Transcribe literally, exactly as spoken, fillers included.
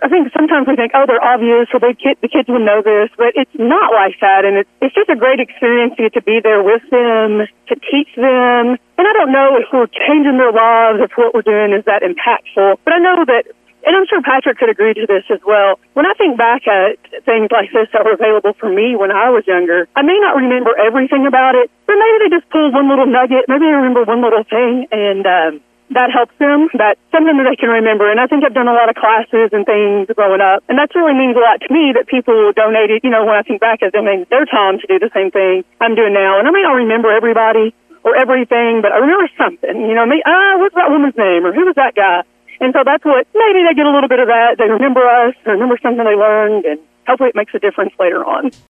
I think sometimes we think, oh, they're obvious, or they kid, the kids would know this, but it's not like that. And it's, it's just a great experience to get to be there with them, to teach them. And I don't know if we're changing their lives, if what we're doing is that impactful. But I know that, and I'm sure Patrick could agree to this as well, when I think back at things like this that were available for me when I was younger, I may not remember everything about it, but maybe they just pulled one little nugget, maybe I remember one little thing, and um, that helps them. That's something that they can remember. And I think I've done a lot of classes and things growing up, and that really means a lot to me that people donated, you know, when I think back at them, their time to do the same thing I'm doing now. And I may not remember everybody or everything, but I remember something, you know, me, ah, what's that woman's name, or who was that guy? And so that's what, maybe they get a little bit of that. They remember us, they remember something they learned, and hopefully it makes a difference later on.